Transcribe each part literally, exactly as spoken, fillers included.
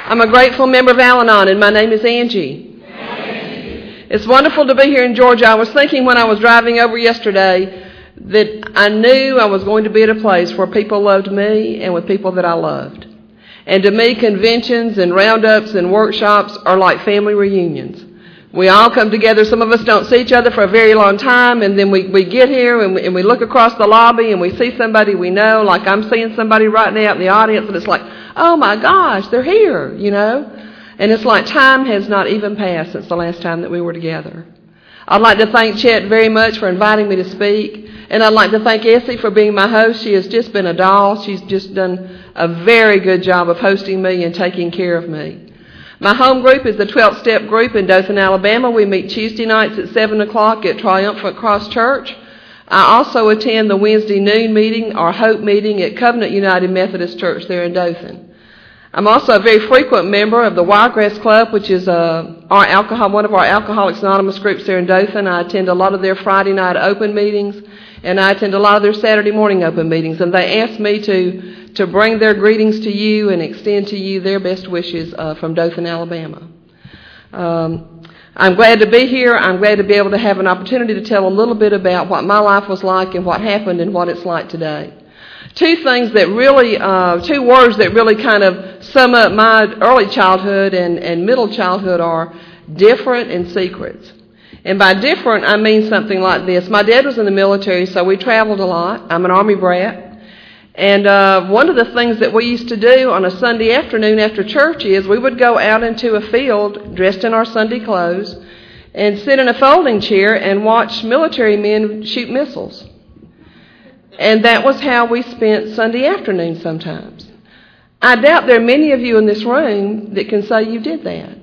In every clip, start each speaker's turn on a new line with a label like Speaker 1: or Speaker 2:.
Speaker 1: I'm a grateful member of Al-Anon, and my name is Angie. Angie. It's wonderful to be here in Georgia. I was thinking when I was driving over yesterday that I knew I was going to be at a place where people loved me and with people that I loved. And to me, conventions and roundups and workshops are like family reunions. We all come together. Some of us don't see each other for a very long time, and then we, we get here and we, and we look across the lobby and we see somebody we know, like I'm seeing somebody right now in the audience, and it's like, oh my gosh, they're here, you know. And it's like time has not even passed since the last time that we were together. I'd like to thank Chet very much for inviting me to speak, and I'd like to thank Essie for being my host. She has just been a doll. She's just done a very good job of hosting me and taking care of me. My home group is the twelfth Step Group in Dothan, Alabama. We meet Tuesday nights at seven o'clock at Triumphant Cross Church. I also attend the Wednesday noon meeting or Hope meeting at Covenant United Methodist Church there in Dothan. I'm also a very frequent member of the Wiregrass Club, which is uh, our alcohol, one of our Alcoholics Anonymous groups there in Dothan. I attend a lot of their Friday night open meetings, and I attend a lot of their Saturday morning open meetings. And they asked me to to bring their greetings to you and extend to you their best wishes uh, from Dothan, Alabama. Um, I'm glad to be here. I'm glad to be able to have an opportunity to tell a little bit about what my life was like and what happened and what it's like today. Two things that really, uh, two words that really kind of sum up my early childhood and, and middle childhood are different and secrets. And by different, I mean something like this. My dad was in the military, so we traveled a lot. I'm an Army brat. And uh, one of the things that we used to do on a Sunday afternoon after church is we would go out into a field dressed in our Sunday clothes and sit in a folding chair and watch military men shoot missiles. And that was how we spent Sunday afternoon sometimes. I doubt there are many of you in this room that can say you did that.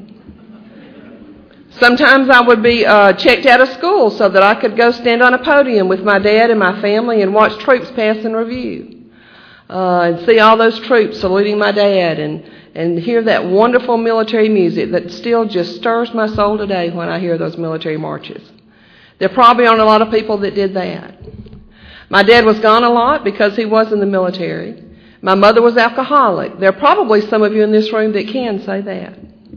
Speaker 1: Sometimes I would be uh, checked out of school so that I could go stand on a podium with my dad and my family and watch troops pass in review. Uh, and see all those troops saluting my dad and, and hear that wonderful military music that still just stirs my soul today when I hear those military marches. There probably aren't a lot of people that did that. My dad was gone a lot because he was in the military. My mother was alcoholic. There are probably some of you in this room that can say that.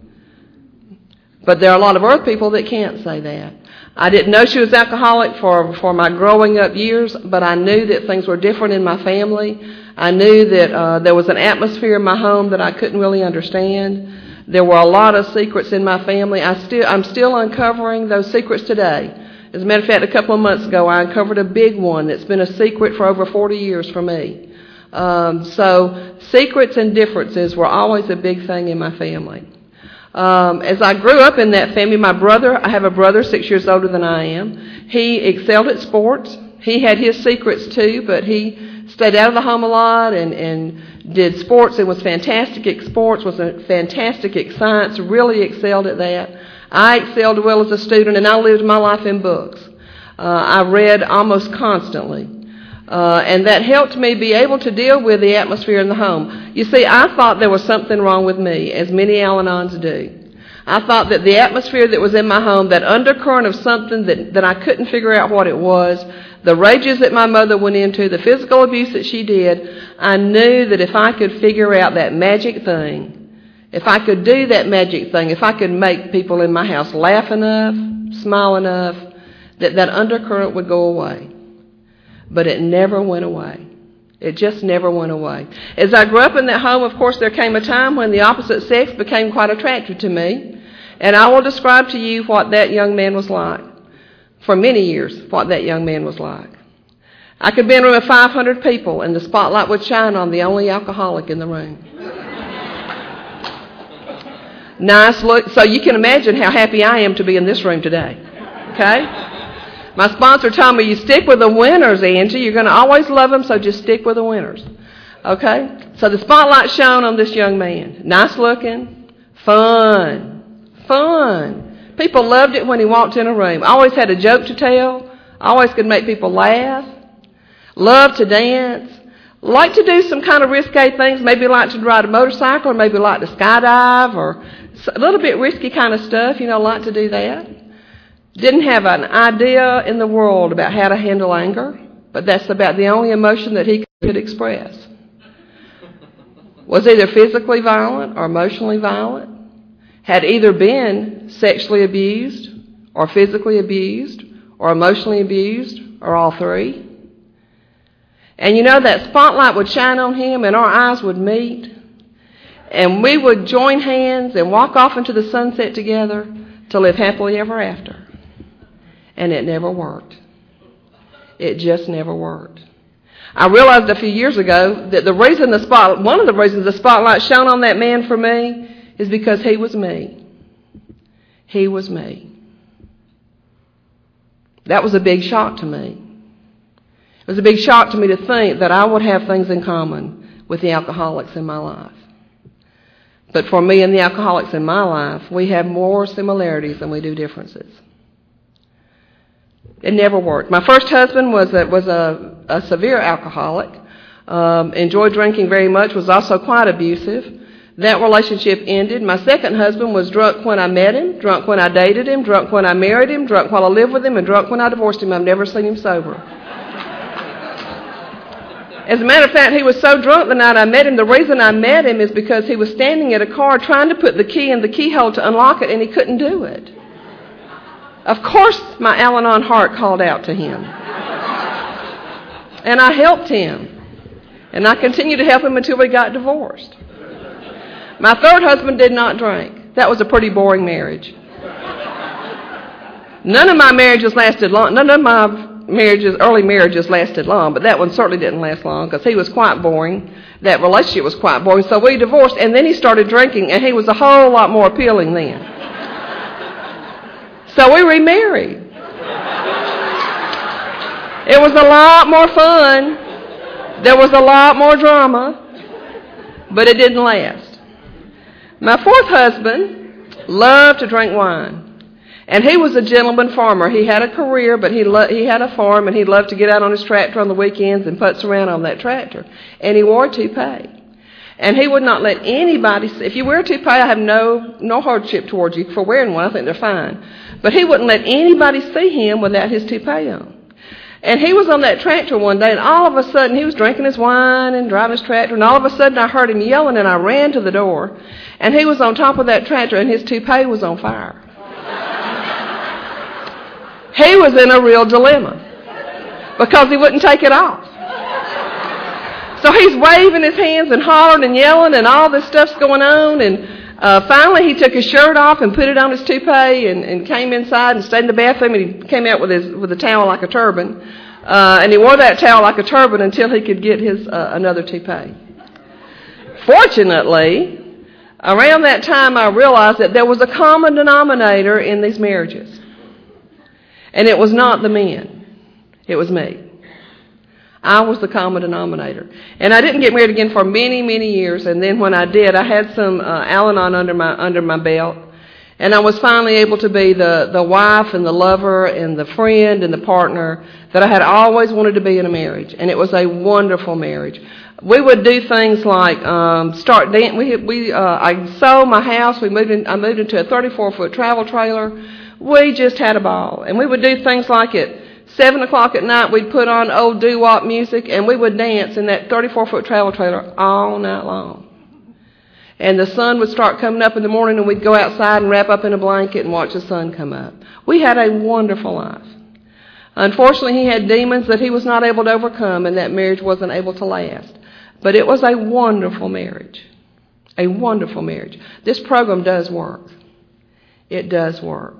Speaker 1: But there are a lot of other people that can't say that. I didn't know she was alcoholic for, for my growing up years, but I knew that things were different in my family. I knew that uh, there was an atmosphere in my home that I couldn't really understand. There were a lot of secrets in my family. I still, I'm still uncovering those secrets today. As a matter of fact, a couple of months ago, I uncovered a big one that's been a secret for over forty years for me. Um, so secrets and differences were always a big thing in my family. Um, as I grew up in that family, my brother, I have a brother six years older than I am. He excelled at sports. He had his secrets too, but he stayed out of the home a lot and, and did sports and was fantastic at sports, was a fantastic at science, really excelled at that. I excelled well as a student, and I lived my life in books. Uh, I read almost constantly. Uh, and that helped me be able to deal with the atmosphere in the home. You see, I thought there was something wrong with me, as many Al-Anons do. I thought that the atmosphere that was in my home, that undercurrent of something that, that I couldn't figure out what it was, the rages that my mother went into, the physical abuse that she did, I knew that if I could figure out that magic thing, if I could do that magic thing, if I could make people in my house laugh enough, smile enough, that that undercurrent would go away. But it never went away. It just never went away. As I grew up in that home, of course, there came a time when the opposite sex became quite attractive to me. And I will describe to you what that young man was like. For many years, what that young man was like. I could be in a room of five hundred people, and the spotlight would shine on the only alcoholic in the room. Nice look. So you can imagine how happy I am to be in this room today. Okay? My sponsor told me, you stick with the winners, Angie. You're going to always love them, so just stick with the winners. Okay? So the spotlight shone on this young man. Nice looking. Fun. Fun. People loved it when he walked in a room. Always had a joke to tell. Always could make people laugh. Loved to dance. Liked to do some kind of risque things. Maybe liked to ride a motorcycle, or maybe liked to skydive, or a little bit risky kind of stuff. You know, liked to do that. Didn't have an idea in the world about how to handle anger, but that's about the only emotion that he could express. was either physically violent or emotionally violent, had either been sexually abused or physically abused or emotionally abused or all three. And you know, that spotlight would shine on him and our eyes would meet, and we would join hands and walk off into the sunset together to live happily ever after. And it never worked. It just never worked. I realized a few years ago that the reason the spot, one of the reasons the spotlight shone on that man for me is because he was me. He was me. That was a big shock to me. It was a big shock to me to think that I would have things in common with the alcoholics in my life. But for me and the alcoholics in my life, we have more similarities than we do differences. It never worked. My first husband was a, was a, a severe alcoholic, um, enjoyed drinking very much, was also quite abusive. That relationship ended. My second husband was drunk when I met him, drunk when I dated him, drunk when I married him, drunk while I lived with him, and drunk when I divorced him. I've never seen him sober. As a matter of fact, he was so drunk the night I met him, the reason I met him is because he was standing at a car trying to put the key in the keyhole to unlock it, and he couldn't do it. Of course, my Al-Anon heart called out to him. And I helped him. And I continued to help him until we got divorced. My third husband did not drink. That was a pretty boring marriage. None of my marriages lasted long. None of my marriages, early marriages lasted long, but that one certainly didn't last long because he was quite boring. That relationship was quite boring. So we divorced, and then he started drinking, and he was a whole lot more appealing then. So we remarried. It was a lot more fun. There was a lot more drama, but it didn't last. My fourth husband loved to drink wine, and he was a gentleman farmer. He had a career, but he lo- he had a farm, and he loved to get out on his tractor on the weekends and putz around on that tractor. And he wore a toupee. And he would not let anybody see. If you wear a toupee, I have no no hardship towards you for wearing one. I think they're fine. But he wouldn't let anybody see him without his toupee on. And he was on that tractor one day, and all of a sudden, he was drinking his wine and driving his tractor, and all of a sudden, I heard him yelling, and I ran to the door. And he was on top of that tractor, and his toupee was on fire. He was in a real dilemma because he wouldn't take it off. So he's waving his hands and hollering and yelling, and all this stuff's going on. And uh, finally, he took his shirt off and put it on his toupee, and, and came inside and stayed in the bathroom. And he came out with his with a towel like a turban, uh, and he wore that towel like a turban until he could get his uh, another toupee. Fortunately, around that time, I realized that there was a common denominator in these marriages, and it was not the men; it was me. I was the common denominator. And I didn't get married again for many, many years. And then when I did, I had some uh, Al-Anon under my under my belt. And I was finally able to be the, the wife and the lover and the friend and the partner that I had always wanted to be in a marriage. And it was a wonderful marriage. We would do things like um, start dancing. We, we, uh, I sold my house. We moved in, I moved into a thirty-four foot travel trailer. We just had a ball. And we would do things like it. Seven o'clock at night, we'd put on old doo-wop music, and we would dance in that thirty-four foot travel trailer all night long. And the sun would start coming up in the morning, and we'd go outside and wrap up in a blanket and watch the sun come up. We had a wonderful life. Unfortunately, he had demons that he was not able to overcome, and that marriage wasn't able to last. But it was a wonderful marriage. A wonderful marriage. This program does work. It does work.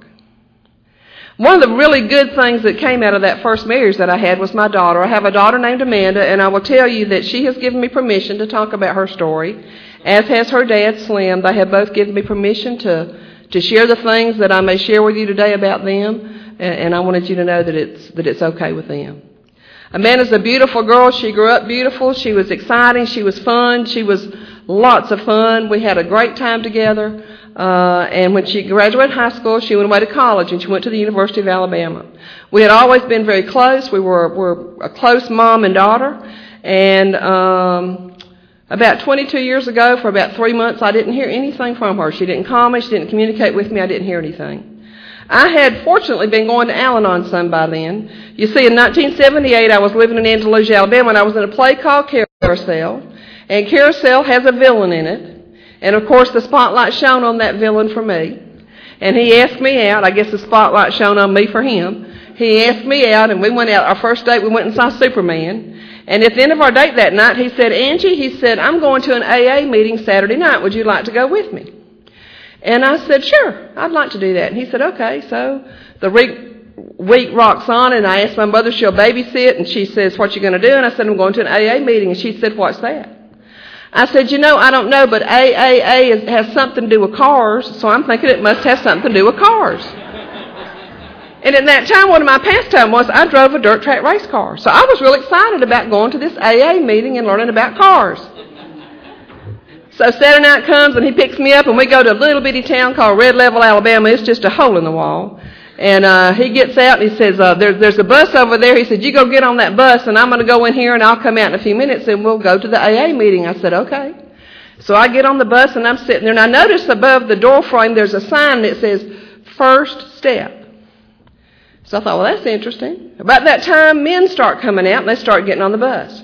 Speaker 1: One of the really good things that came out of that first marriage that I had was my daughter. I have a daughter named Amanda, and I will tell you that she has given me permission to talk about her story, as has her dad, Slim. They have both given me permission to, to share the things that I may share with you today about them, and I wanted you to know that it's that it's okay with them. Amanda's a beautiful girl. She grew up beautiful. She was exciting. She was fun. She was lots of fun. We had a great time together. Uh, and when she graduated high school, she went away to college, and she went to the University of Alabama. We had always been very close. We were, were a close mom and daughter. And um, about twenty-two years ago, for about three months, I didn't hear anything from her. She didn't call me. She didn't communicate with me. I didn't hear anything. I had fortunately been going to Al-Anon some by then. You see, in nineteen seventy-eight, I was living in Andalusia, Alabama, and I was in a play called Carousel. And Carousel has a villain in it. And, of course, the spotlight shone on that villain for me. And he asked me out. I guess the spotlight shone on me for him. He asked me out, and we went out. Our first date, we went and saw Superman. And at the end of our date that night, he said, Angie, he said, I'm going to an A A meeting Saturday night. Would you like to go with me? And I said, sure, I'd like to do that. And he said, okay. So the week, week rocks on, and I asked my mother if she'll babysit, and she says, what you going to do? And I said, I'm going to an A A meeting. And she said, what's that? I said, you know, I don't know, but A A A is, has something to do with cars, so I'm thinking it must have something to do with cars. And at that time, one of my pastimes was I drove a dirt track race car. So I was real excited about going to this A A meeting and learning about cars. So Saturday night comes, and he picks me up, and we go to a little bitty town called Red Level, Alabama. It's just a hole in the wall. And uh, he gets out, and he says, uh, there, there's a bus over there. He said, you go get on that bus, and I'm going to go in here, and I'll come out in a few minutes, and we'll go to the A A meeting. I said, okay. So I get on the bus, and I'm sitting there, and I notice above the door frame there's a sign that says, First Step. So I thought, well, that's interesting. About that time, men start coming out, and they start getting on the bus.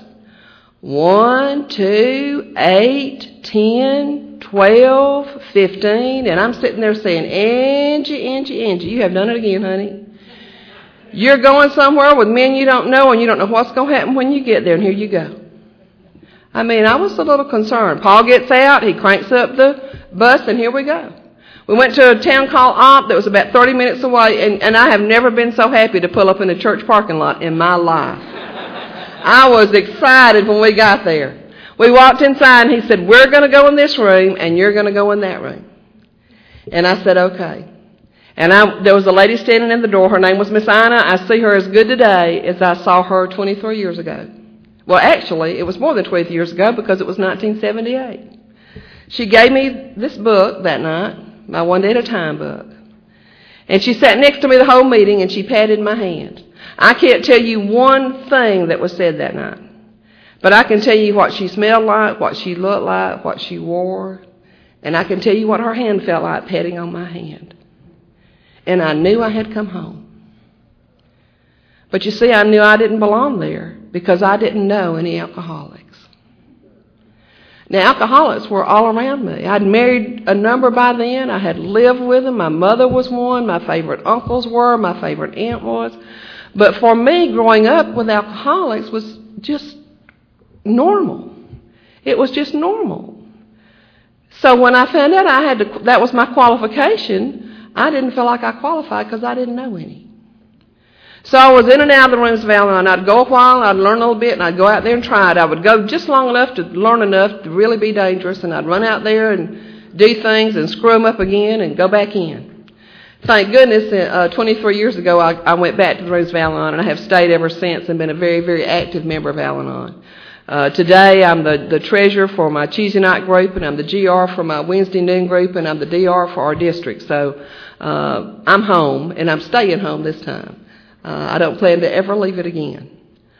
Speaker 1: One, two, eight, ten, twelve, fifteen, and I'm sitting there saying, Angie, Angie, Angie, you have done it again, honey. You're going somewhere with men you don't know, and you don't know what's going to happen when you get there, and here you go. I mean, I was a little concerned. Paul gets out, he cranks up the bus, and here we go. We went to a town called Omp that was about thirty minutes away, and, and I have never been so happy to pull up in a church parking lot in my life. I was excited when we got there. We walked inside, and he said, we're going to go in this room, and you're going to go in that room. And I said, okay. And I, there was a lady standing in the door. Her name was Miss Ina. I see her as good today as I saw her twenty-three years ago. Well, actually, it was more than twenty years ago because it was nineteen seventy-eight. She gave me this book that night, my One Day at a Time book. And she sat next to me the whole meeting, and she patted my hand. I can't tell you one thing that was said that night. But I can tell you what she smelled like, what she looked like, what she wore. And I can tell you what her hand felt like patting on my hand. And I knew I had come home. But you see, I knew I didn't belong there because I didn't know any alcoholics. Now, alcoholics were all around me. I'd married a number by then. I had lived with them. My mother was one. My favorite uncles were. My favorite aunt was. But for me, growing up with alcoholics was just normal. It was just normal. So when I found out I had to, that was my qualification, I didn't feel like I qualified because I didn't know any. So I was in and out of the rooms of Al-Anon. I'd go a while, I'd learn a little bit, and I'd go out there and try it. I would go just long enough to learn enough to really be dangerous, and I'd run out there and do things and screw them up again and go back in. Thank goodness, uh, twenty-three years ago, I, I went back to the rooms of Al-Anon, and I have stayed ever since and been a very, very active member of Al-Anon. Uh, today, I'm the, the treasurer for my Tuesday night group, and I'm the G R for my Wednesday noon group, and I'm the D R for our district. So uh, I'm home, and I'm staying home this time. Uh, I don't plan to ever leave it again.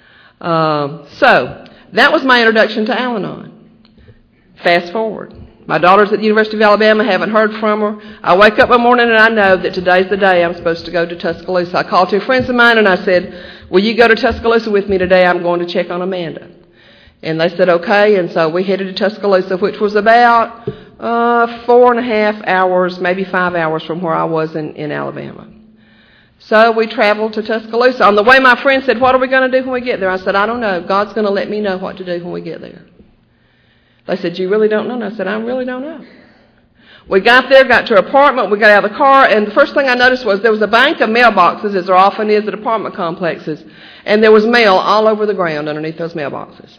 Speaker 1: Uh, so that was my introduction to Al-Anon. Fast forward. My daughter's at the University of Alabama. Haven't heard from her. I wake up one morning and I know that today's the day I'm supposed to go to Tuscaloosa. I called two friends of mine and I said, will you go to Tuscaloosa with me today? I'm going to check on Amanda. And they said, okay. And so we headed to Tuscaloosa, which was about uh, four and a half hours, maybe five hours from where I was in, in Alabama. So we traveled to Tuscaloosa. On the way, my friend said, what are we going to do when we get there? I said, I don't know. God's going to let me know what to do when we get there. They said, you really don't know? And I said, I really don't know. We got there, got to our apartment, we got out of the car, and the first thing I noticed was there was a bank of mailboxes, as there often is at apartment complexes, and there was mail all over the ground underneath those mailboxes.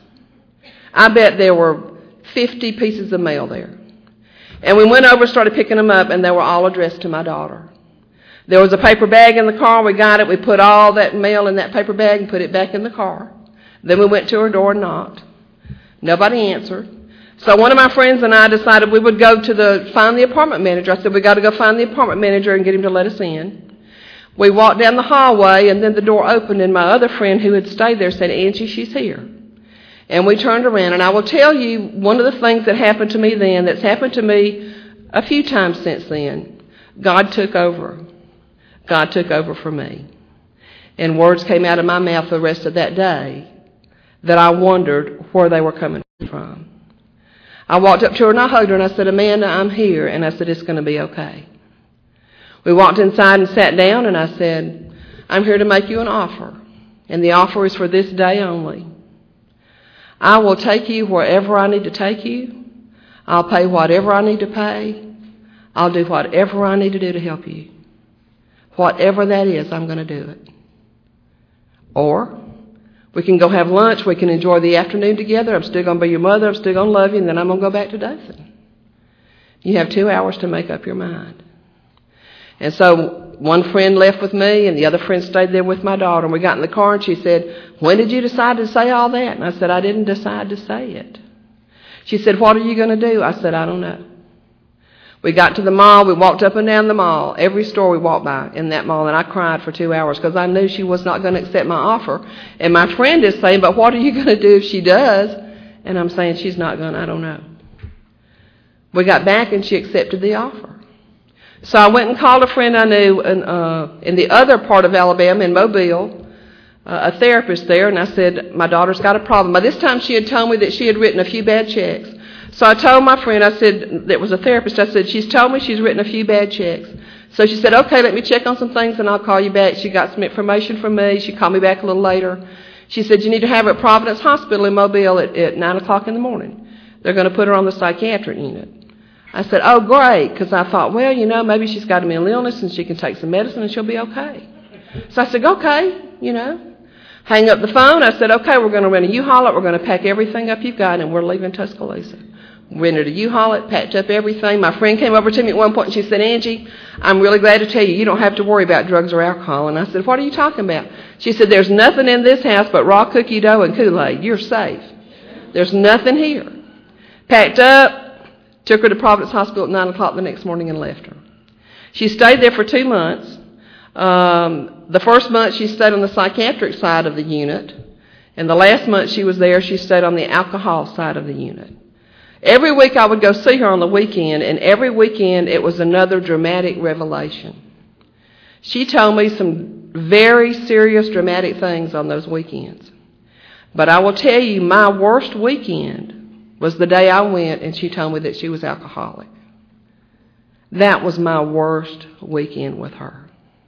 Speaker 1: I bet there were fifty pieces of mail there. And we went over and started picking them up, and they were all addressed to my daughter. There was a paper bag in the car. We got it. We put all that mail in that paper bag and put it back in the car. Then we went to her door and knocked. Nobody answered. So one of my friends and I decided we would go to the find the apartment manager. I said, we got to go find the apartment manager and get him to let us in. We walked down the hallway, and then the door opened, and my other friend who had stayed there said, Angie, she's here. And we turned around, and I will tell you one of the things that happened to me then, that's happened to me a few times since then. God took over. God took over for me. And words came out of my mouth the rest of that day that I wondered where they were coming from. I walked up to her and I hugged her and I said, Amanda, I'm here. And I said, it's going to be okay. We walked inside and sat down and I said, I'm here to make you an offer. And the offer is for this day only. I will take you wherever I need to take you. I'll pay whatever I need to pay. I'll do whatever I need to do to help you. Whatever that is, I'm going to do it. Or we can go have lunch. We can enjoy the afternoon together. I'm still going to be your mother. I'm still going to love you. And then I'm going to go back to Dothan. You have two hours to make up your mind. And so one friend left with me and the other friend stayed there with my daughter. And we got in the car and she said, when did you decide to say all that? And I said, I didn't decide to say it. She said, what are you going to do? I said, I don't know. We got to the mall. We walked up and down the mall. Every store we walked by in that mall. And I cried for two hours because I knew she was not going to accept my offer. And my friend is saying, but what are you going to do if she does? And I'm saying, she's not going to. I don't know. We got back and she accepted the offer. So I went and called a friend I knew in, uh, in the other part of Alabama, in Mobile, uh, a therapist there. And I said, my daughter's got a problem. By this time she had told me that she had written a few bad checks. So I told my friend, I said, that was a therapist, I said, she's told me she's written a few bad checks. So she said, okay, let me check on some things and I'll call you back. She got some information from me. She called me back a little later. She said, you need to have her at Providence Hospital in Mobile at, at nine o'clock in the morning. They're going to put her on the psychiatric unit. I said, oh, great, because I thought, well, you know, maybe she's got a mental illness and she can take some medicine and she'll be okay. So I said, okay, you know. Hang up the phone. I said, okay, we're going to rent a U-Haul it. We're going to pack everything up you've got and we're leaving Tuscaloosa. Rented a U-Haul it, packed up everything. My friend came over to me at one point and she said, Angie, I'm really glad to tell you, you don't have to worry about drugs or alcohol. And I said, what are you talking about? She said, there's nothing in this house but raw cookie dough and Kool-Aid. You're safe. There's nothing here. Packed up, took her to Providence Hospital at nine o'clock the next morning and left her. She stayed there for two months. Um, the first month she stayed on the psychiatric side of the unit. And the last month she was there, she stayed on the alcohol side of the unit. Every week I would go see her on the weekend, and every weekend it was another dramatic revelation. She told me some very serious, dramatic things on those weekends. But I will tell you, my worst weekend was the day I went and she told me that she was alcoholic. That was my worst weekend with her.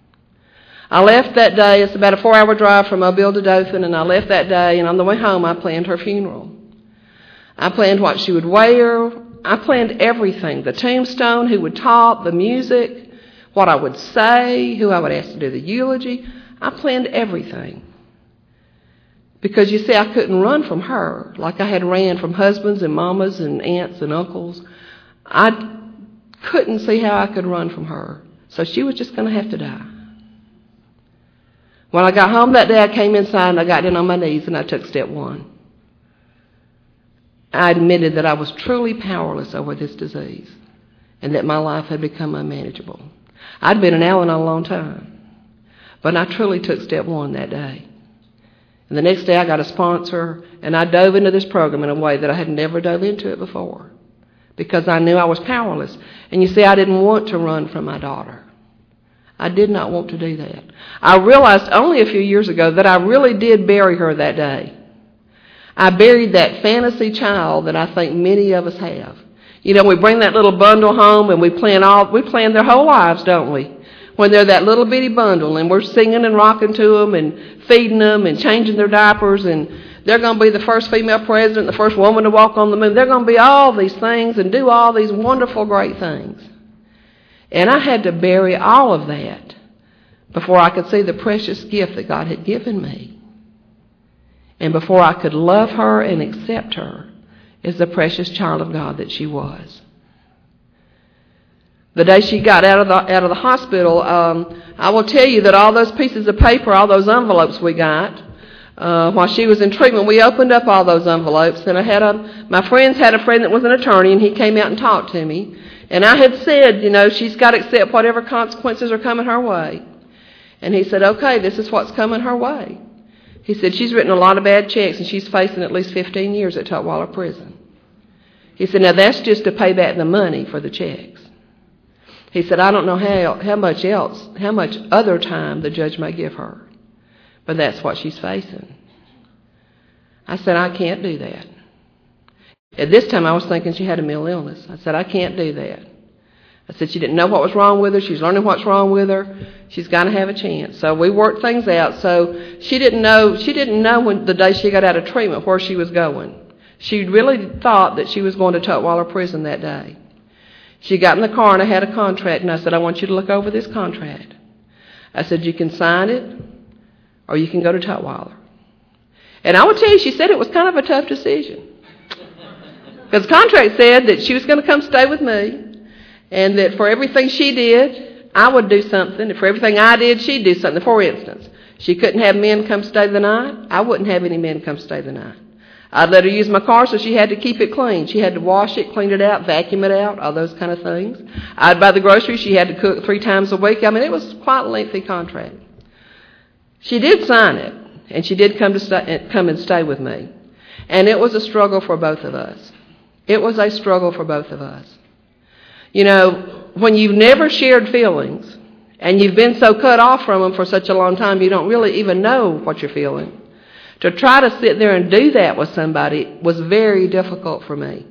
Speaker 1: I left that day. It's about a four-hour drive from Mobile to Dothan, and I left that day, and on the way home I planned her funeral. I planned what she would wear. I planned everything. The tombstone, who would talk, the music, what I would say, who I would ask to do the eulogy. I planned everything. Because, you see, I couldn't run from her like I had ran from husbands and mamas and aunts and uncles. I couldn't see how I could run from her. So she was just going to have to die. When I got home that day, I came inside and I got down on my knees and I took step one. I admitted that I was truly powerless over this disease and that my life had become unmanageable. I'd been an Al-Anon a long time, but I truly took step one that day. And the next day I got a sponsor and I dove into this program in a way that I had never dove into it before because I knew I was powerless. And you see, I didn't want to run from my daughter. I did not want to do that. I realized only a few years ago that I really did bury her that day. I buried that fantasy child that I think many of us have. You know, we bring that little bundle home and we plan all, we plan their whole lives, don't we? When they're that little bitty bundle and we're singing and rocking to them and feeding them and changing their diapers and they're going to be the first female president, the first woman to walk on the moon. They're going to be all these things and do all these wonderful, great things. And I had to bury all of that before I could see the precious gift that God had given me. And before I could love her and accept her as the precious child of God that she was. The day she got out of the, out of the hospital, um, I will tell you that all those pieces of paper, all those envelopes we got, uh, while she was in treatment, we opened up all those envelopes. And I had a, my friends had a friend that was an attorney, and he came out and talked to me. And I had said, you know, she's got to accept whatever consequences are coming her way. And he said, okay, this is what's coming her way. He said, she's written a lot of bad checks and she's facing at least fifteen years at Tutwiler Prison. He said, now that's just to pay back the money for the checks. He said, I don't know how, how much else, how much other time the judge may give her, but that's what she's facing. I said, I can't do that. At this time, I was thinking she had a mental illness. I said, I can't do that. I said she didn't know what was wrong with her. She's learning what's wrong with her. She's got to have a chance. So we worked things out. So she didn't know. She didn't know when the day she got out of treatment where she was going. She really thought that she was going to Tutwiler Prison that day. She got in the car and I had a contract, and I said, I want you to look over this contract. I said, you can sign it or you can go to Tutwiler. And I would tell you, she said it was kind of a tough decision. Because the contract said that she was going to come stay with me, and that for everything she did, I would do something. And for everything I did, she'd do something. For instance, she couldn't have men come stay the night. I wouldn't have any men come stay the night. I'd let her use my car, so she had to keep it clean. She had to wash it, clean it out, vacuum it out, all those kind of things. I'd buy the groceries. She had to cook three times a week. I mean, it was quite a lengthy contract. She did sign it, and she did come to stay, come and stay with me. And it was a struggle for both of us. It was a struggle for both of us. You know, when you've never shared feelings and you've been so cut off from them for such a long time, you don't really even know what you're feeling. To try to sit there and do that with somebody was very difficult for me.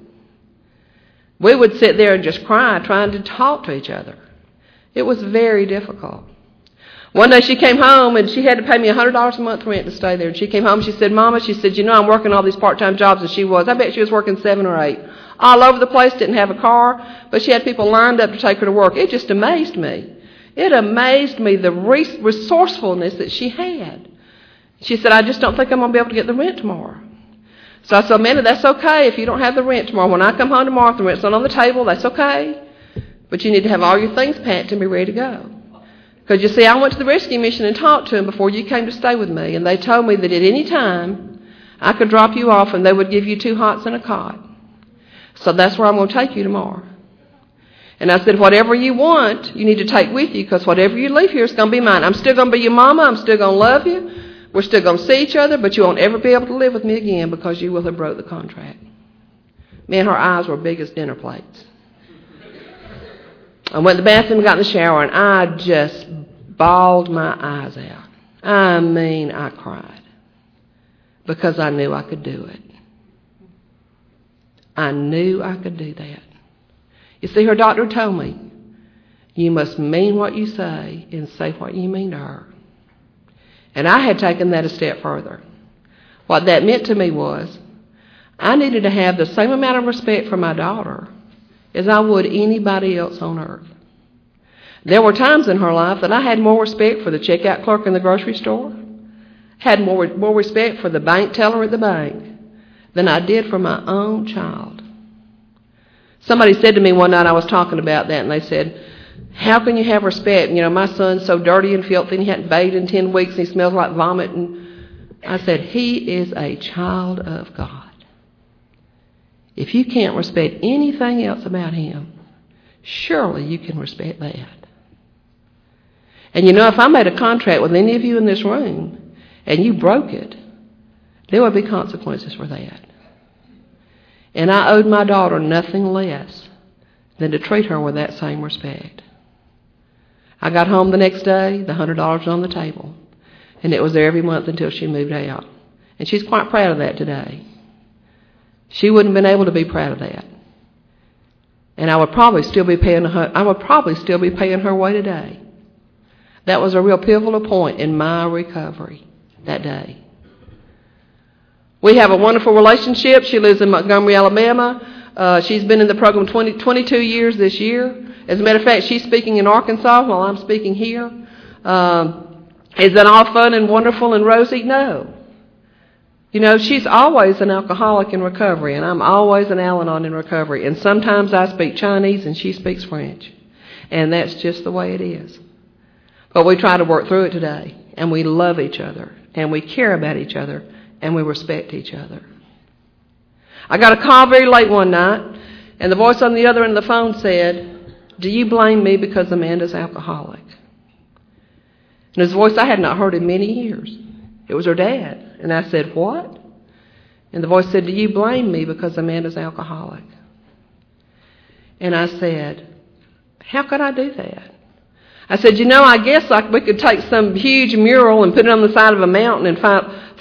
Speaker 1: We would sit there and just cry trying to talk to each other. It was very difficult. One day she came home and she had to pay me one hundred dollars a month rent to stay there. And she came home and she said, Mama, she said, you know, I'm working all these part-time jobs. And she was. I bet she was working seven or eight. All over the place, didn't have a car, but she had people lined up to take her to work. It just amazed me. It amazed me, the resourcefulness that she had. She said, I just don't think I'm going to be able to get the rent tomorrow. So I said, Amanda, that's okay if you don't have the rent tomorrow. When I come home tomorrow, if the rent's not on the table, that's okay. But you need to have all your things packed and be ready to go. Because you see, I went to the rescue mission and talked to them before you came to stay with me. And they told me that at any time, I could drop you off and they would give you two hots and a cot. So that's where I'm going to take you tomorrow. And I said, whatever you want, you need to take with you, because whatever you leave here is going to be mine. I'm still going to be your mama. I'm still going to love you. We're still going to see each other, but you won't ever be able to live with me again because you will have broke the contract. Man, her eyes were big as dinner plates. I went to the bathroom and got in the shower, and I just bawled my eyes out. I mean, I cried because I knew I could do it. I knew I could do that. You see, her doctor told me, you must mean what you say and say what you mean to her. And I had taken that a step further. What that meant to me was I needed to have the same amount of respect for my daughter as I would anybody else on earth. There were times in her life that I had more respect for the checkout clerk in the grocery store, had more, more respect for the bank teller at the bank than I did for my own child. Somebody said to me one night, I was talking about that, and they said, how can you have respect? You know, my son's so dirty and filthy, and he hadn't bathed in ten weeks, and he smells like vomit. And I said, he is a child of God. If you can't respect anything else about him, surely you can respect that. And you know, if I made a contract with any of you in this room, and you broke it, there would be consequences for that. And I owed my daughter nothing less than to treat her with that same respect. I got home the next day, the one hundred dollars was on the table, and it was there every month until she moved out. And she's quite proud of that today. She wouldn't have been able to be proud of that. And I would probably still be paying her, I would probably still be paying her way today. That was a real pivotal point in my recovery that day. We have a wonderful relationship. She lives in Montgomery, Alabama. Uh, she's been in the program twenty, twenty-two years this year. As a matter of fact, she's speaking in Arkansas while I'm speaking here. Um, is that all fun and wonderful and rosy? No. You know, she's always an alcoholic in recovery, and I'm always an Al-Anon in recovery. And sometimes I speak Chinese and she speaks French. And that's just the way it is. But we try to work through it today. And we love each other. And we care about each other. And we respect each other. I got a call very late one night, and the voice on the other end of the phone said, do you blame me because Amanda's alcoholic? And his voice I had not heard in many years. It was her dad. And I said, what? And the voice said, do you blame me because Amanda's alcoholic? And I said, how could I do that? I said, you know, I guess like we could take some huge mural and put it on the side of a mountain and find,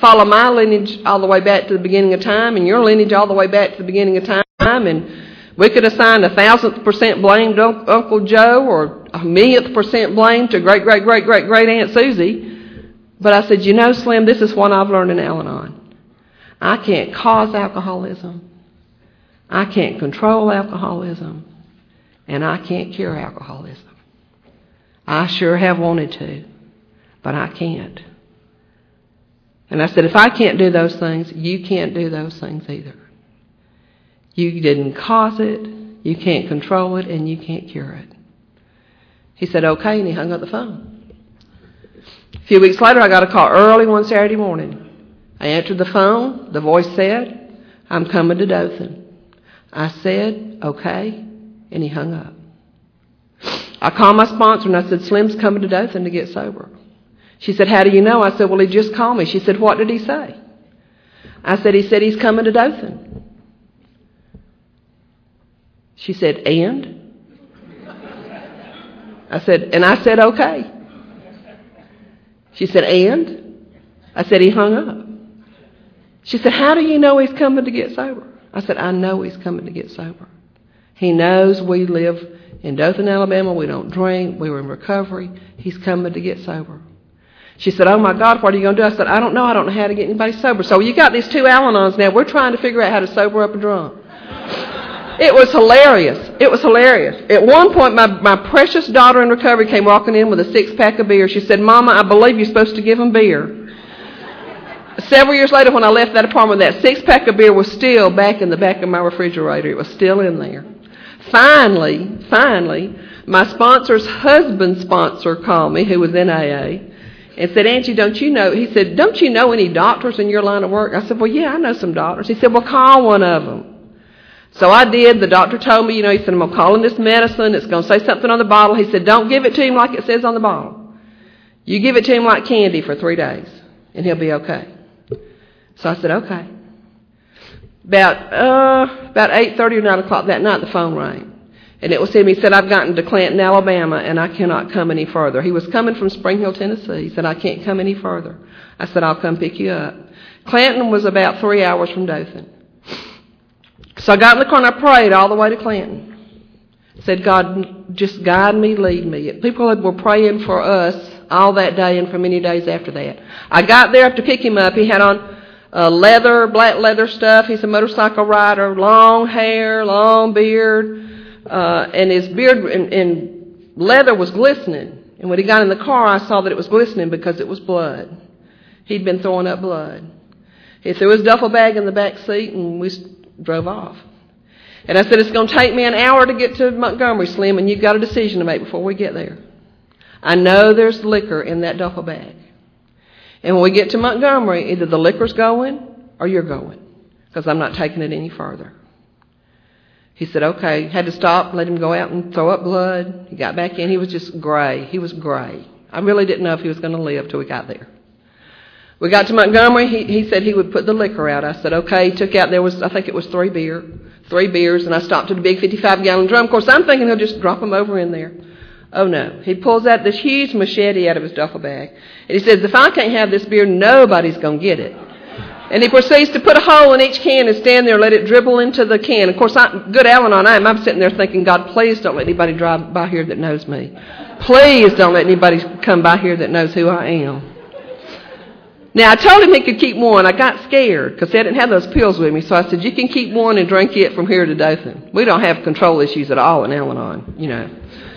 Speaker 1: follow my lineage all the way back to the beginning of time and your lineage all the way back to the beginning of time, and we could assign a thousandth percent blame to Uncle Joe or a millionth percent blame to great, great, great, great, great Aunt Susie. But I said, you know, Slim, this is what I've learned in Al-Anon. I can't cause alcoholism. I can't control alcoholism. And I can't cure alcoholism. I sure have wanted to, but I can't. And I said, if I can't do those things, you can't do those things either. You didn't cause it, you can't control it, and you can't cure it. He said, okay, and he hung up the phone. A few weeks later, I got a call early one Saturday morning. I answered the phone. The voice said, I'm coming to Dothan. I said, okay, and he hung up. I called my sponsor, and I said, Slim's coming to Dothan to get sober. She said, how do you know? I said, well, he just called me. She said, what did he say? I said, he said he's coming to Dothan. She said, and? I said, and I said, okay. She said, and? I said, he hung up. She said, how do you know he's coming to get sober? I said, I know he's coming to get sober. He knows we live in Dothan, Alabama. We don't drink. We were in recovery. He's coming to get sober. She said, oh, my God, what are you going to do? I said, I don't know. I don't know how to get anybody sober. So you got these two Al-Anons now. We're trying to figure out how to sober up a drunk. It was hilarious. It was hilarious. At one point, my, my precious daughter in recovery came walking in with a six-pack of beer. She said, Mama, I believe you're supposed to give them beer. Several years later, when I left that apartment, that six-pack of beer was still back in the back of my refrigerator. It was still in there. Finally, finally, my sponsor's husband's sponsor called me, who was in A A, and said, Angie, don't you know, he said, don't you know any doctors in your line of work? I said, well, yeah, I know some doctors. He said, well, call one of them. So I did. The doctor told me, you know, he said, I'm going to call him this medicine. It's going to say something on the bottle. He said, don't give it to him like it says on the bottle. You give it to him like candy for three days, and he'll be okay. So I said, okay. About uh, about eight thirty or nine o'clock that night, the phone rang. And it was him. He said, I've gotten to Clanton, Alabama, and I cannot come any further. He was coming from Spring Hill, Tennessee. He said, I can't come any further. I said, I'll come pick you up. Clanton was about three hours from Dothan. So I got in the car and I prayed all the way to Clanton. Said, God, just guide me, lead me. People were praying for us all that day and for many days after that. I got there to pick him up. He had on uh, leather, black leather stuff. He's a motorcycle rider, long hair, long beard. Uh, and his beard and, and leather was glistening. And when he got in the car, I saw that it was glistening because it was blood. He'd been throwing up blood. He threw his duffel bag in the back seat and we drove off. And I said, it's going to take me an hour to get to Montgomery, Slim, and you've got a decision to make before we get there. I know there's liquor in that duffel bag. And when we get to Montgomery, either the liquor's going or you're going, because I'm not taking it any further. He said, okay. Had to stop, let him go out and throw up blood. He got back in. He was just gray. He was gray. I really didn't know if he was going to live till we got there. We got to Montgomery. He, he said he would put the liquor out. I said, okay. He took out, there was, I think it was three beer, three beers, and I stopped at a big fifty-five gallon drum. Of course, I'm thinking he'll just drop them over in there. Oh, no. He pulls out this huge machete out of his duffel bag. And he says, if I can't have this beer, nobody's going to get it. And he proceeds to put a hole in each can and stand there and let it dribble into the can. Of course, I, good Al-Anon I am. I'm sitting there thinking, God, please don't let anybody drive by here that knows me. Please don't let anybody come by here that knows who I am. Now, I told him he could keep one. I got scared because I didn't have those pills with me. So I said, you can keep one and drink it from here to Dothan. We don't have control issues at all in Al-Anon, you know.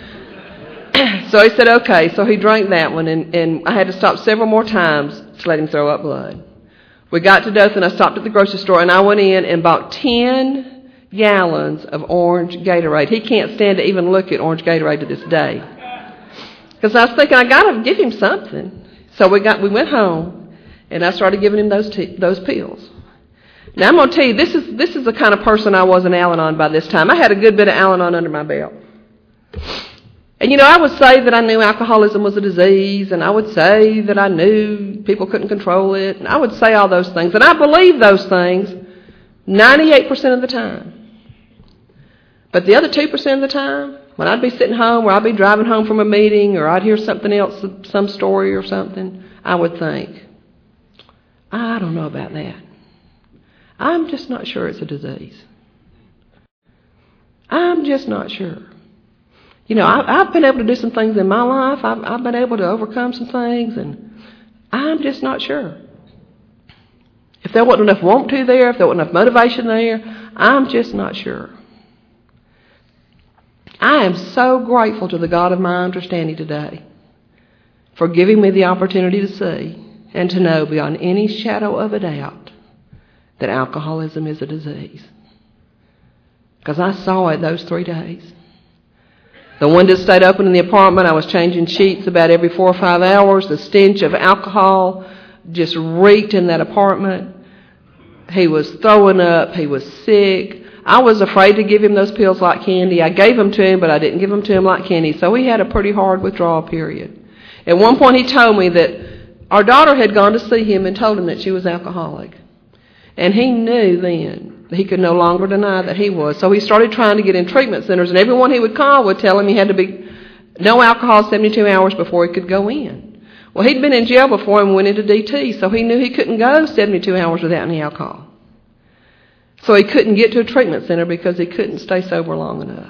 Speaker 1: So he said, okay. So he drank that one, and, and I had to stop several more times to let him throw up blood. We got to Dothan. I stopped at the grocery store, and I went in and bought ten gallons of orange Gatorade. He can't stand to even look at orange Gatorade to this day. Because I was thinking, I got to give him something. So we got we went home, and I started giving him those t- those pills. Now, I'm going to tell you, this is this is the kind of person I was in Al-Anon by this time. I had a good bit of Al-Anon under my belt. And, you know, I would say that I knew alcoholism was a disease, and I would say that I knew people couldn't control it, and I would say all those things. And I believed those things ninety-eight percent of the time. But the other two percent of the time, when I'd be sitting home or I'd be driving home from a meeting or I'd hear something else, some story or something, I would think, I don't know about that. I'm just not sure it's a disease. I'm just not sure. You know, I, I've been able to do some things in my life. I've, I've been able to overcome some things, and I'm just not sure. If there wasn't enough want to there, if there wasn't enough motivation there, I'm just not sure. I am so grateful to the God of my understanding today for giving me the opportunity to see and to know beyond any shadow of a doubt that alcoholism is a disease. Because I saw it those three days. The windows stayed open in the apartment. I was changing sheets about every four or five hours. The stench of alcohol just reeked in that apartment. He was throwing up. He was sick. I was afraid to give him those pills like candy. I gave them to him, but I didn't give them to him like candy. So he had a pretty hard withdrawal period. At one point he told me that our daughter had gone to see him and told him that she was alcoholic. And he knew then that he could no longer deny that he was. So he started trying to get in treatment centers, and everyone he would call would tell him he had to be no alcohol seventy-two hours before he could go in. Well, he'd been in jail before and went into D T, so he knew he couldn't go seventy-two hours without any alcohol. So he couldn't get to a treatment center because he couldn't stay sober long enough.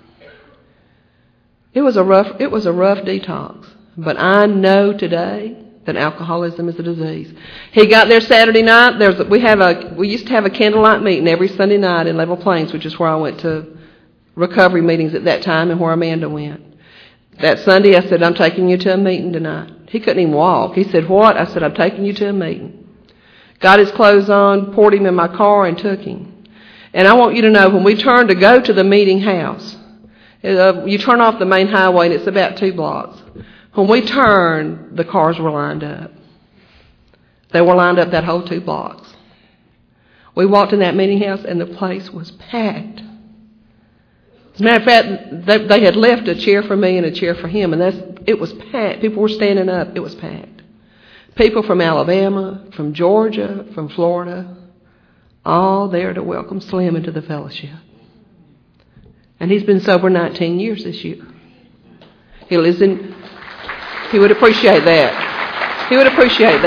Speaker 1: It was a rough, it was a rough detox. But I know today that alcoholism is a disease. He got there Saturday night. There's we have a we used to have a candlelight meeting every Sunday night in Level Plains, which is where I went to recovery meetings at that time and where Amanda went. That Sunday I said, I'm taking you to a meeting tonight. He couldn't even walk. He said, what? I said, I'm taking you to a meeting. Got his clothes on, poured him in my car, and took him. And I want you to know, when we turned to go to the meeting house, uh, you turn off the main highway and it's about two blocks. When we turned, the cars were lined up. They were lined up that whole two blocks. We walked in that meeting house and the place was packed. As a matter of fact, they, they had left a chair for me and a chair for him, and that's, it was packed. People were standing up. It was packed. People from Alabama, from Georgia, from Florida, all there to welcome Slim into the fellowship. And he's been sober nineteen years this year. He lives in... He would appreciate that. He would appreciate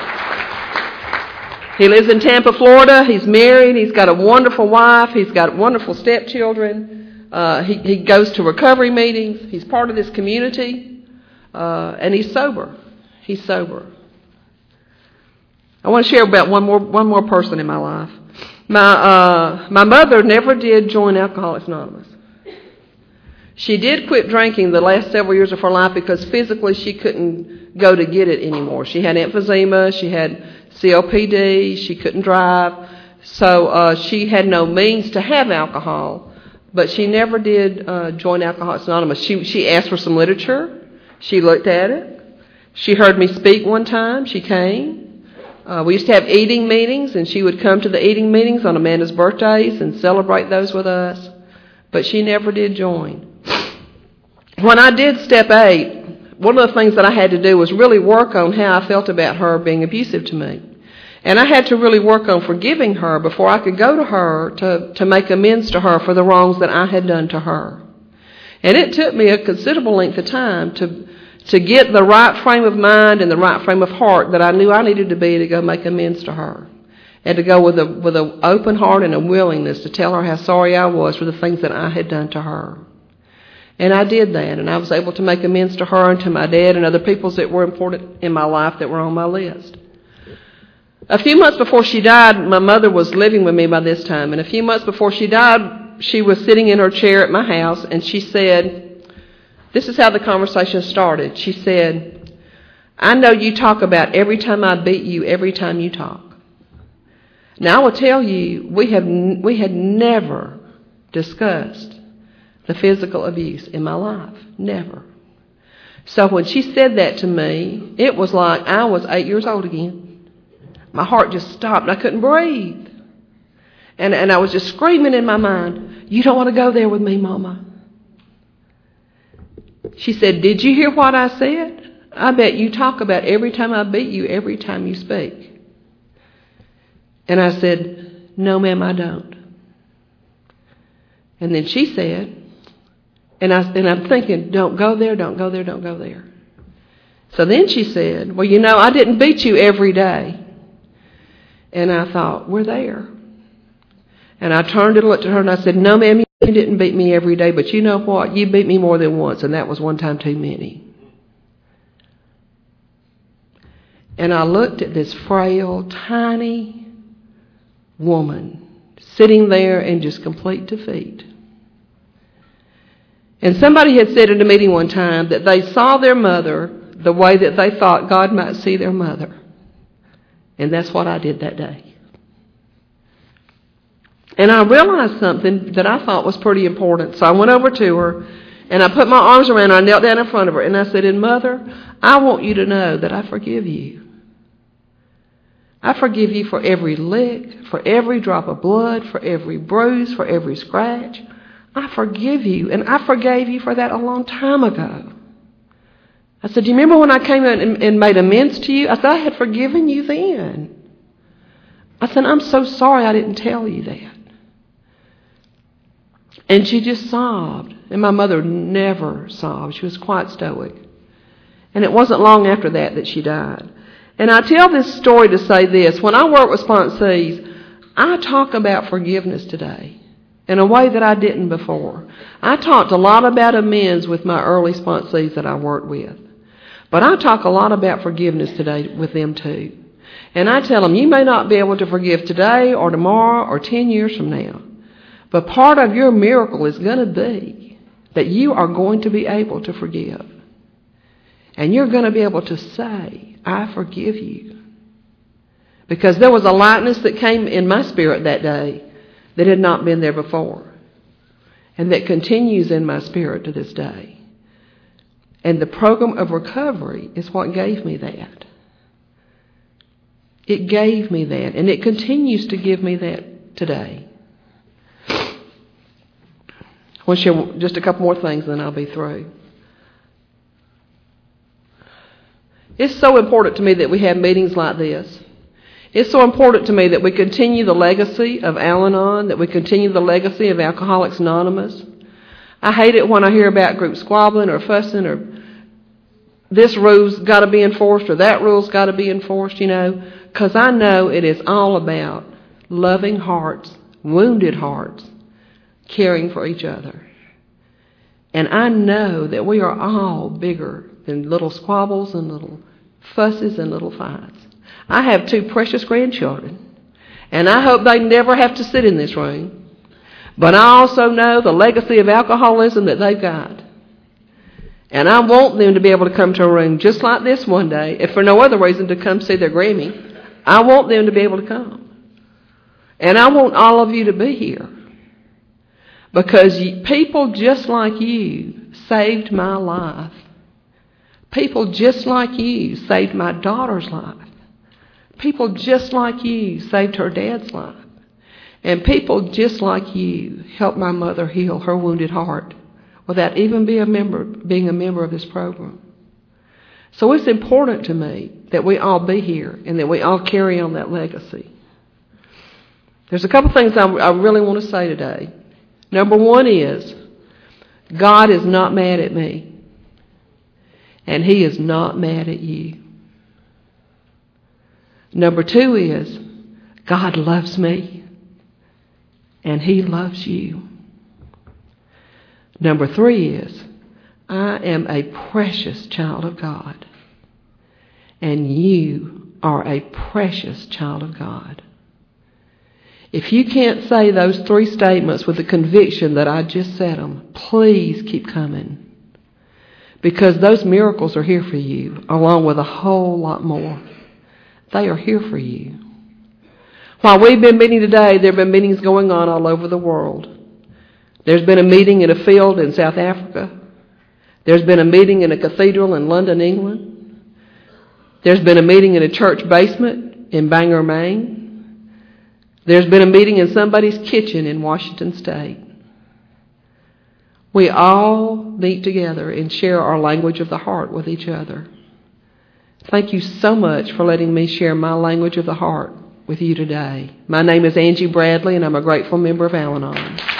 Speaker 1: that. He lives in Tampa, Florida. He's married. He's got a wonderful wife. He's got wonderful stepchildren. Uh, he, he goes to recovery meetings. He's part of this community. Uh, and he's sober. He's sober. I want to share about one more one more person in my life. My uh, my mother never did join Alcoholics Anonymous. She did quit drinking the last several years of her life because physically she couldn't go to get it anymore. She had emphysema, she had C O P D, she couldn't drive, so uh, she had no means to have alcohol. But she never did uh, join Alcoholics Anonymous. She she asked for some literature. She looked at it. She heard me speak one time. She came. Uh, we used to have eating meetings, and she would come to the eating meetings on Amanda's birthdays and celebrate those with us. But she never did join. When I did step eight, one of the things that I had to do was really work on how I felt about her being abusive to me. And I had to really work on forgiving her before I could go to her to, to make amends to her for the wrongs that I had done to her. And it took me a considerable length of time to, to get the right frame of mind and the right frame of heart that I knew I needed to be to go make amends to her. And to go with a with an open heart and a willingness to tell her how sorry I was for the things that I had done to her. And I did that, and I was able to make amends to her and to my dad and other people that were important in my life that were on my list. A few months before she died, my mother was living with me by this time, and a few months before she died, she was sitting in her chair at my house, and she said, this is how the conversation started. She said, I know you talk about every time I beat you, every time you talk. Now, I will tell you, we have we had never discussed the physical abuse in my life. Never. So when she said that to me, it was like I was eight years old again. My heart just stopped. I couldn't breathe. And, and I was just screaming in my mind, you don't want to go there with me, Mama. She said, did you hear what I said? I bet you talk about every time I beat you, every time you speak. And I said, no, ma'am, I don't. And then she said, and, I, and I'm thinking, don't go there, don't go there, don't go there. So then she said, well, you know, I didn't beat you every day. And I thought, we're there. And I turned and looked at her and I said, no, ma'am, you didn't beat me every day, but you know what? You beat me more than once, and that was one time too many. And I looked at this frail, tiny woman sitting there in just complete defeat. And somebody had said at a meeting one time that they saw their mother the way that they thought God might see their mother. And that's what I did that day. And I realized something that I thought was pretty important. So I went over to her, and I put my arms around her. I knelt down in front of her, and I said, and Mother, I want you to know that I forgive you. I forgive you for every lick, for every drop of blood, for every bruise, for every scratch. I forgive you, and I forgave you for that a long time ago. I said, do you remember when I came in and, and made amends to you? I said, I had forgiven you then. I said, I'm so sorry I didn't tell you that. And she just sobbed. And my mother never sobbed. She was quite stoic. And it wasn't long after that that she died. And I tell this story to say this. When I work with sponsees, I talk about forgiveness today in a way that I didn't before. I talked a lot about amends with my early sponsees that I worked with. But I talk a lot about forgiveness today with them too. And I tell them, you may not be able to forgive today or tomorrow or ten years from now. But part of your miracle is going to be that you are going to be able to forgive. And you're going to be able to say, I forgive you. Because there was a lightness that came in my spirit that day that had not been there before. And that continues in my spirit to this day. And the program of recovery is what gave me that. It gave me that. And it continues to give me that today. I want to share just a couple more things, then I'll be through. It's so important to me that we have meetings like this. It's so important to me that we continue the legacy of Al-Anon, that we continue the legacy of Alcoholics Anonymous. I hate it when I hear about group squabbling or fussing or this rule's got to be enforced or that rule's got to be enforced, you know, because I know it is all about loving hearts, wounded hearts, caring for each other. And I know that we are all bigger than little squabbles and little fusses and little fights. I have two precious grandchildren, and I hope they never have to sit in this room. But I also know the legacy of alcoholism that they've got. And I want them to be able to come to a room just like this one day, if for no other reason to come see their Grammy. I want them to be able to come. And I want all of you to be here. Because people just like you saved my life. People just like you saved my daughter's life. People just like you saved her dad's life. And people just like you helped my mother heal her wounded heart without even being a member, being a member of this program. So it's important to me that we all be here and that we all carry on that legacy. There's a couple things I, I really want to say today. Number one is, God is not mad at me. And He is not mad at you. Number two is, God loves me. And He loves you. Number three is, I am a precious child of God. And you are a precious child of God. If you can't say those three statements with the conviction that I just said them, please keep coming. Because those miracles are here for you, along with a whole lot more. They are here for you. While we've been meeting today, there have been meetings going on all over the world. There's been a meeting in a field in South Africa. There's been a meeting in a cathedral in London, England. There's been a meeting in a church basement in Bangor, Maine. There's been a meeting in somebody's kitchen in Washington State. We all meet together and share our language of the heart with each other. Thank you so much for letting me share my language of the heart with you today. My name is Angie Bradley, and I'm a grateful member of Al-Anon.